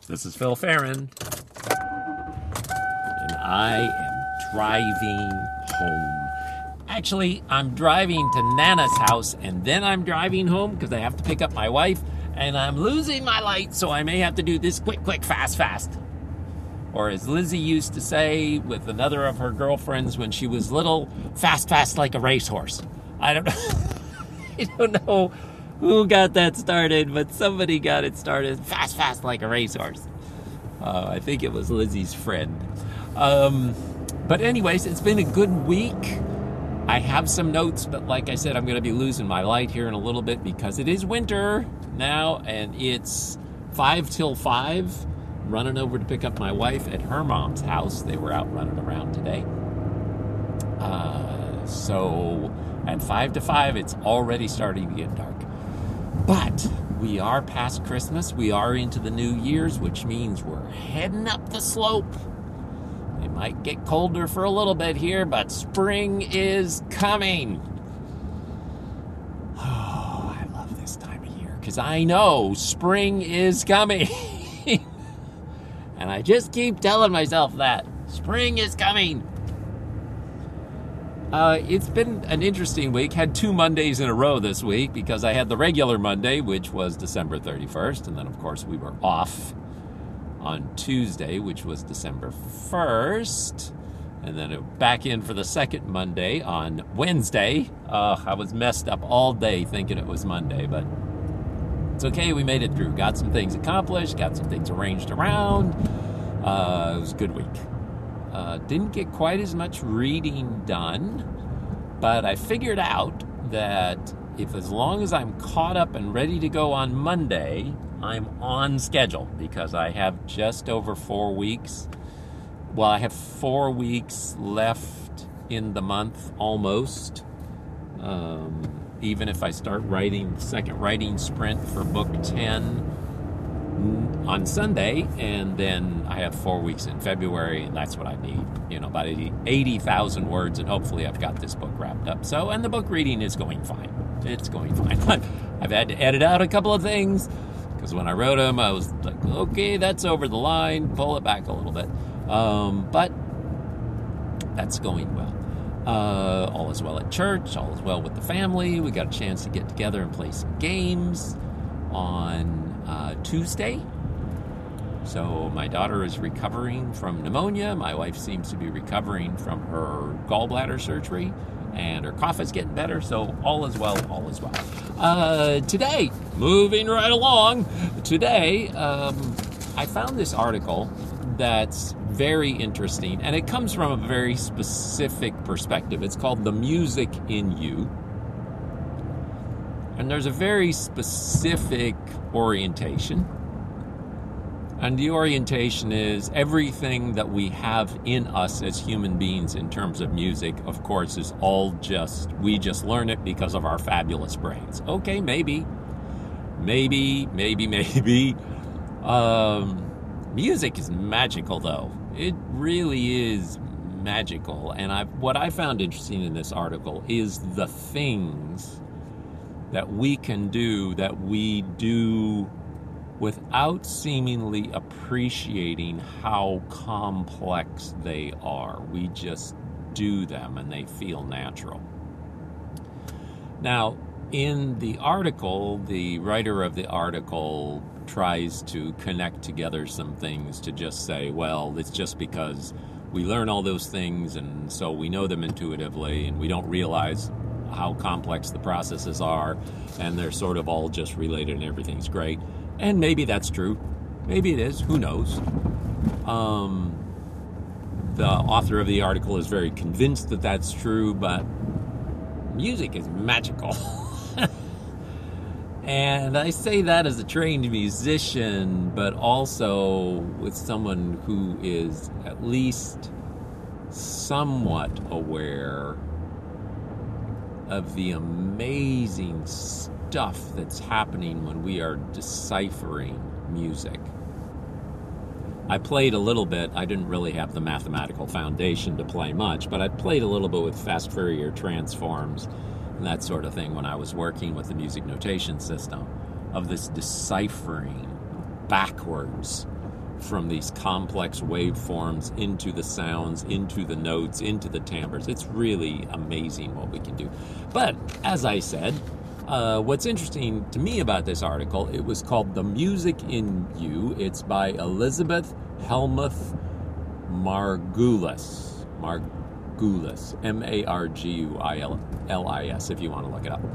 This is Phil Farron, and I am driving home. Actually, I'm driving to Nana's house, and then I'm driving home because I have to pick up my wife, and I'm losing my light, so I may have to do this quick, quick, fast, fast. Or as Lizzie used to say with another of her girlfriends when she was little, fast, fast like a racehorse. I don't know. I don't know who got that started, but somebody got it started. Fast, fast like a racehorse. I think it was Lizzie's friend. But anyways, it's been a good week. I have some notes, but like I said, I'm going to be losing my light here in a little bit because it is winter now, and it's 5 till 5. Running over to pick up my wife at her mom's house. They were out running around today. So at 5 to 5, it's already starting to get dark. But we are past Christmas. We are into the New Year's, which means we're heading up the slope. It might get colder for a little bit here, but spring is coming. Oh, I love this time of year because I know spring is coming. And I just keep telling myself that. Spring is coming. It's been an interesting week. Had 2 Mondays in a row this week because I had the regular Monday, which was December 31st. And then, of course, we were off on Tuesday, which was December 1st. And then back in for the second Monday on Wednesday. I was messed up all day thinking it was Monday, but it's okay, we made it through. Got some things accomplished, got some things arranged around. It was a good week. Didn't get quite as much reading done, but I figured out that if as long as I'm caught up and ready to go on Monday, I'm on schedule because I have just over 4 weeks. Well, I have 4 weeks left in the month almost. Even if I start writing the second writing sprint for book 10 on Sunday, and then I have 4 weeks in February, and that's what I need, about 80,000 words, and hopefully I've got this book wrapped up. So, and the book reading is going fine. It's going fine. I've had to edit out a couple of things, because when I wrote them, I was like, okay, that's over the line, pull it back a little bit. But that's going well. All is well at church, all is well with the family. We got a chance to get together and play some games on Tuesday. So my daughter is recovering from pneumonia. My wife seems to be recovering from her gallbladder surgery, and her cough is getting better. So all is well, all is well. Today, moving right along, today I found this article that's very interesting, and it comes from a very specific perspective. It's called The Music in You. And there's a very specific orientation. And the orientation is everything that we have in us as human beings in terms of music, of course, is all we just learn it because of our fabulous brains. Okay, maybe. Music is magical, though. It really is magical. And what I found interesting in this article is the things that we can do that we do without seemingly appreciating how complex they are. We just do them and they feel natural. Now, in the article, the writer of the article tries to connect together some things to just say, well, it's just because we learn all those things and so we know them intuitively and we don't realize how complex the processes are and they're sort of all just related and everything's great. And maybe that's true. Maybe it is. Who knows? The author of the article is very convinced that that's true, but music is magical. And I say that as a trained musician, but also with someone who is at least somewhat aware of the amazing stuff that's happening when we are deciphering music. I played a little bit. I didn't really have the mathematical foundation to play much, but I played a little bit with fast Fourier transforms and that sort of thing when I was working with the music notation system of this deciphering backwards from these complex waveforms into the sounds, into the notes, into the timbres. It's really amazing what we can do. But as I said, what's interesting to me about this article, it was called The Music in You. It's by Elizabeth Helmuth Margulis, Margulis, if you want to look it up.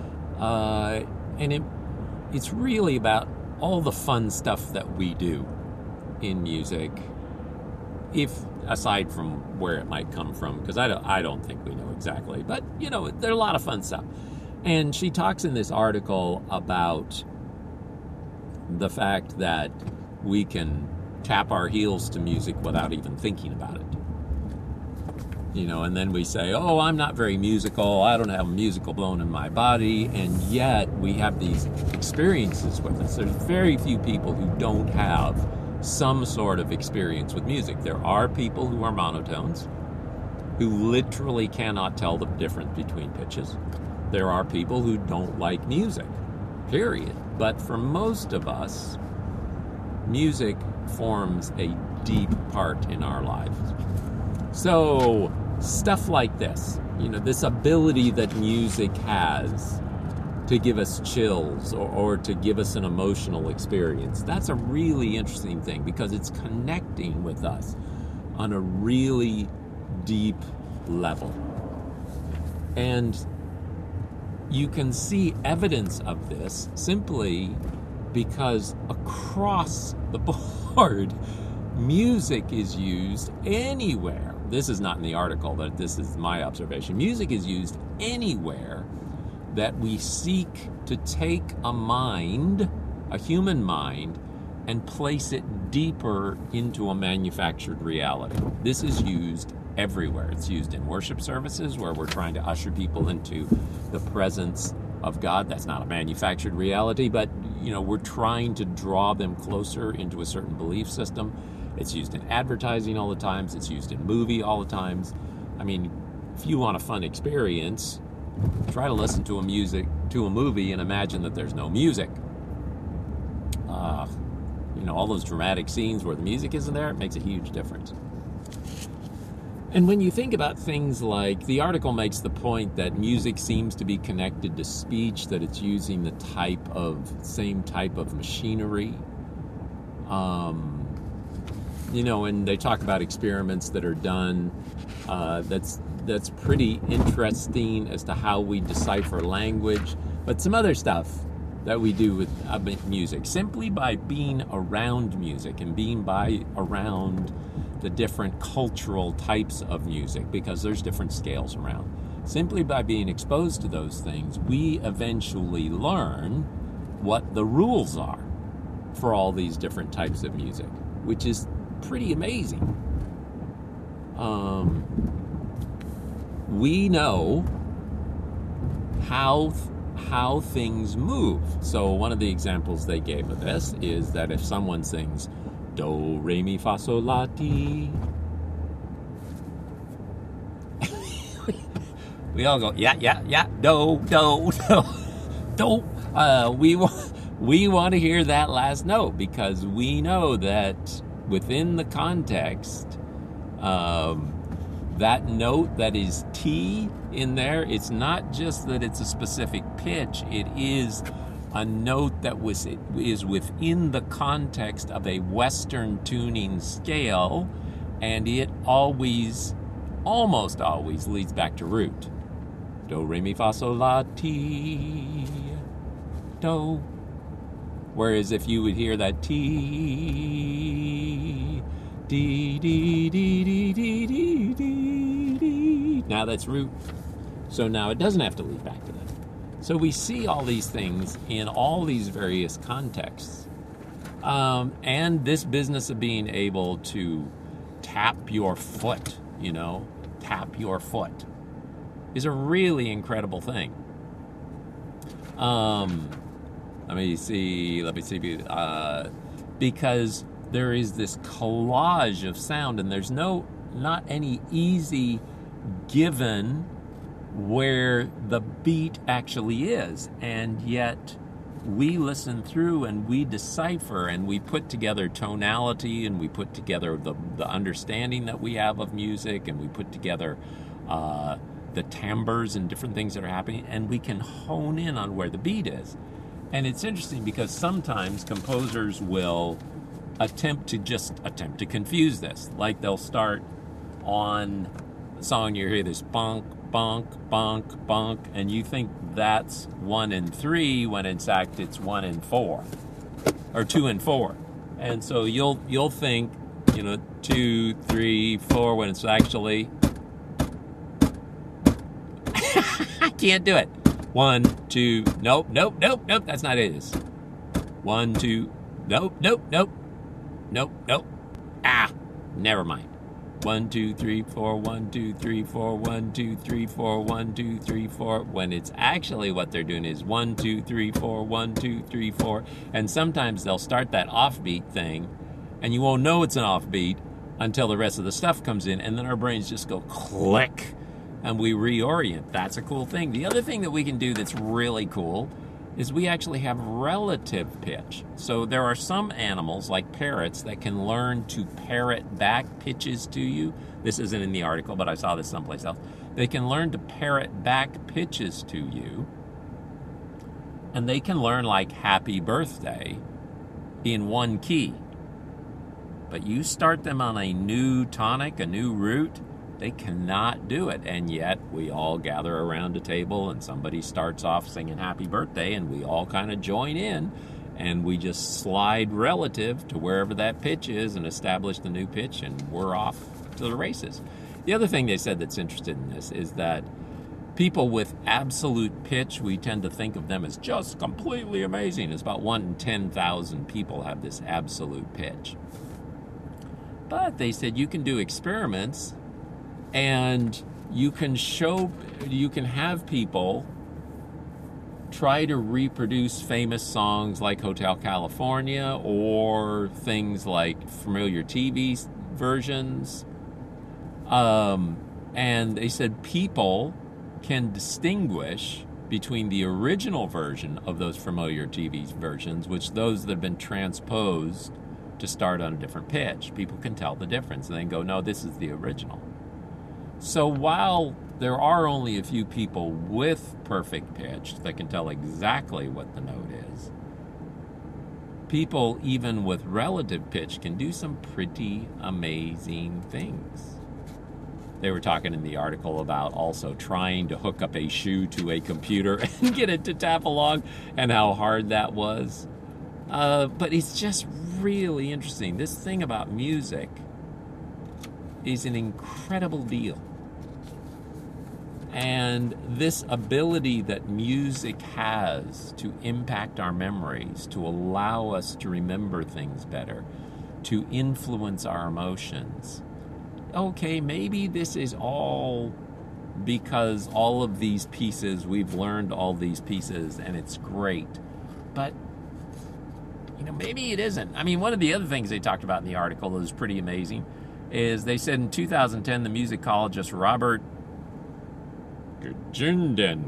And it's really about all the fun stuff that we do in music, if aside from where it might come from, because I don't think we know exactly, but there's a lot of fun stuff. And she talks in this article about the fact that we can tap our heels to music without even thinking about it. And then we say, oh, I'm not very musical, I don't have musical bone in my body, and yet we have these experiences with us. There's very few people who don't have some sort of experience with music. There are people who are monotones, who literally cannot tell the difference between pitches. There are people who don't like music, period. But for most of us, music forms a deep part in our lives. So stuff like this, this ability that music has to give us chills or to give us an emotional experience, that's a really interesting thing because it's connecting with us on a really deep level. And you can see evidence of this simply because across the board, music is used anywhere. This is not in the article, but this is my observation. Music is used anywhere that we seek to take a human mind, and place it deeper into a manufactured reality. This is used everywhere. It's used in worship services where we're trying to usher people into the presence of God. That's not a manufactured reality, but we're trying to draw them closer into a certain belief system. It's used in advertising all the times. It's used in movie all the times. I mean, if you want a fun experience, try to listen to a movie and imagine that there's no music. All those dramatic scenes where the music isn't there, it makes a huge difference. And when you think about things like, the article makes the point that music seems to be connected to speech, that it's using the same type of machinery. And they talk about experiments that are done. That's pretty interesting as to how we decipher language. But some other stuff that we do with music, simply by being around music and being around the different cultural types of music, because there's different scales around. Simply by being exposed to those things, we eventually learn what the rules are for all these different types of music, which is pretty amazing. We know how things move. So one of the examples they gave of this is that if someone sings do, re, mi, fa, sol, la, ti, we all go, yeah, do, do, do, do. We want to hear that last note because we know that within the context, that note that is T in there, it's not just that it's a specific pitch, it is a note that is within the context of a Western tuning scale, and it almost always leads back to root. Do, re, mi, fa, sol, la, ti, do. Whereas if you would hear that T, D, D, D, D, D, D, D, D, now that's root. So now it doesn't have to lead back to that. So we see all these things in all these various contexts. And this business of being able to tap your foot, is a really incredible thing. Let me see, because there is this collage of sound, and there's not any easy given where the beat actually is, and yet we listen through and we decipher and we put together tonality and we put together the understanding that we have of music, and we put together the timbres and different things that are happening, and we can hone in on where the beat is. And it's interesting because sometimes composers will attempt to confuse this. Like they'll start on a song, you hear this bonk, bonk, bonk, bonk, and you think that's 1 and 3 when in fact it's 1 and 4, or 2 and 4. And so you'll think, 2, 3, 4 when it's actually I can't do it. 1, 2, nope, that's not it. It's 1, 2, nope. Never mind. 1, 2, 3, 4, 1, 2, 3, 4, 1, 2, 3, 4, 1, 2, 3, 4. When it's actually what they're doing is 1, 2, 3, 4, 1, 2, 3, 4. And sometimes they'll start that offbeat thing, and you won't know it's an offbeat until the rest of the stuff comes in, and then our brains just go click, and we reorient. That's a cool thing. The other thing that we can do that's really cool is we actually have relative pitch. So there are some animals, like parrots, that can learn to parrot back pitches to you. This isn't in the article, but I saw this someplace else. They can learn to parrot back pitches to you, and they can learn like happy birthday in one key. But you start them on a new tonic, a new root, they cannot do it. And yet we all gather around a table and somebody starts off singing happy birthday, and we all kind of join in, and we just slide relative to wherever that pitch is and establish the new pitch, and we're off to the races. The other thing they said that's interested in this is that people with absolute pitch, we tend to think of them as just completely amazing. It's about 1 in 10,000 people have this absolute pitch. But they said you can do experiments, and you can have people try to reproduce famous songs like Hotel California or things like familiar TV versions. And they said people can distinguish between the original version of those familiar TV versions, which those that have been transposed to start on a different pitch. People can tell the difference and then go, no, this is the original. So while there are only a few people with perfect pitch that can tell exactly what the note is, people even with relative pitch can do some pretty amazing things. They were talking in the article about also trying to hook up a shoe to a computer and get it to tap along, and how hard that was. But it's just really interesting. This thing about music is an incredible deal. And this ability that music has to impact our memories, to allow us to remember things better, to influence our emotions. Okay, maybe this is all because all of these pieces, we've learned all these pieces and it's great. But, maybe it isn't. I mean, one of the other things they talked about in the article that was pretty amazing is they said in 2010, the musicologist Robert Gerdingen,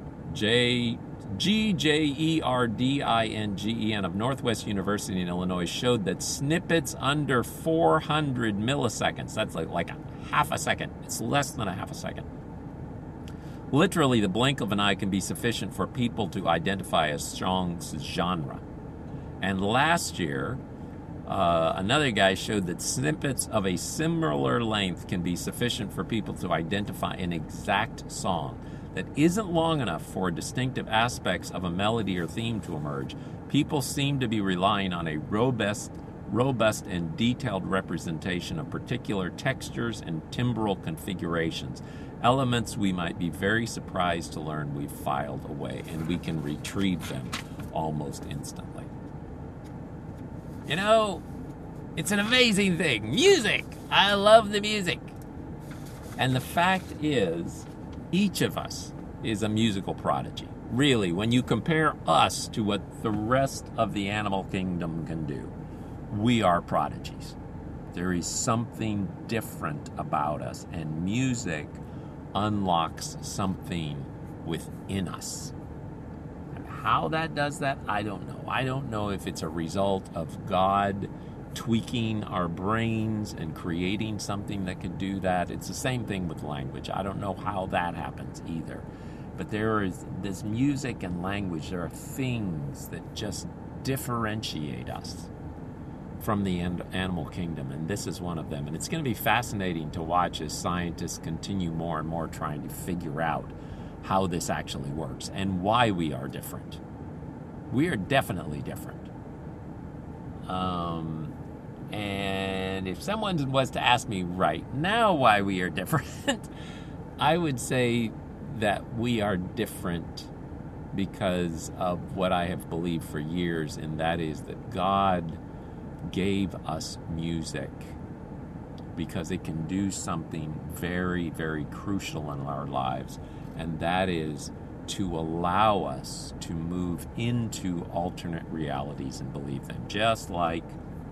Gerdingen of Northwest University in Illinois, showed that snippets under 400 milliseconds, that's like a half a second, it's less than a half a second. Literally, the blink of an eye can be sufficient for people to identify a song's genre. And last year, another guy showed that snippets of a similar length can be sufficient for people to identify an exact song that isn't long enough for distinctive aspects of a melody or theme to emerge. People seem to be relying on a robust and detailed representation of particular textures and timbral configurations, elements we might be very surprised to learn we've filed away, and we can retrieve them almost instantly. It's an amazing thing. Music! I love the music. And the fact is, each of us is a musical prodigy. Really, when you compare us to what the rest of the animal kingdom can do, we are prodigies. There is something different about us, and music unlocks something within us. And how that does that, I don't know. I don't know if it's a result of God tweaking our brains and creating something that can do that. It's the same thing with language. I don't know how that happens either. But there is this music and language. There are things that just differentiate us from the animal kingdom, and this is one of them. And it's going to be fascinating to watch as scientists continue more and more trying to figure out how this actually works and why we are different. We are definitely different. And if someone was to ask me right now why we are different, I would say that we are different because of what I have believed for years, and that is that God gave us music because it can do something very, very crucial in our lives, and that is to allow us to move into alternate realities and believe them. Just like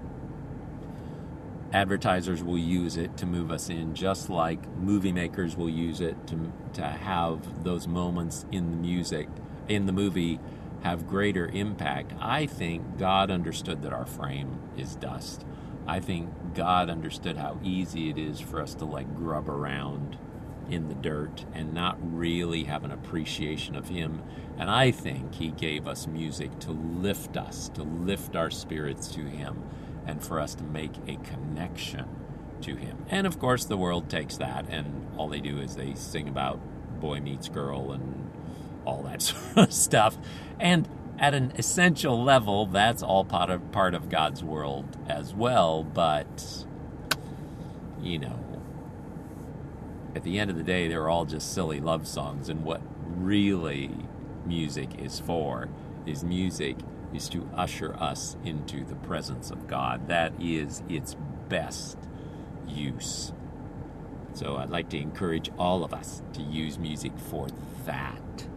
advertisers will use it to move us in, just like movie makers will use it to have those moments in the music, in the movie, have greater impact. I think God understood that our frame is dust. I think God understood how easy it is for us to like grub around in the dirt and not really have an appreciation of Him. And I think He gave us music to lift us, to lift our spirits to Him, and for us to make a connection to Him. And of course the world takes that and all they do is they sing about boy meets girl and all that sort of stuff. And at an essential level, that's all part of God's world as well. But, you know, at the end of the day, they're all just silly love songs. And what really music is for is music is to usher us into the presence of God. That is its best use. So I'd like to encourage all of us to use music for that,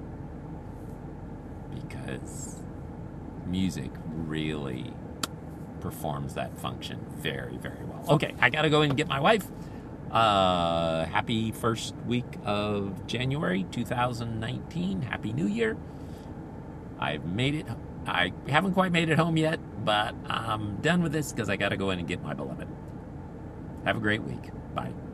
because music really performs that function very, very well. Okay, I gotta go and get my wife. Happy first week of January 2019. Happy New Year. I've made it. I haven't quite made it home yet, but I'm done with this because I gotta go in and get my beloved. Have a great week. Bye.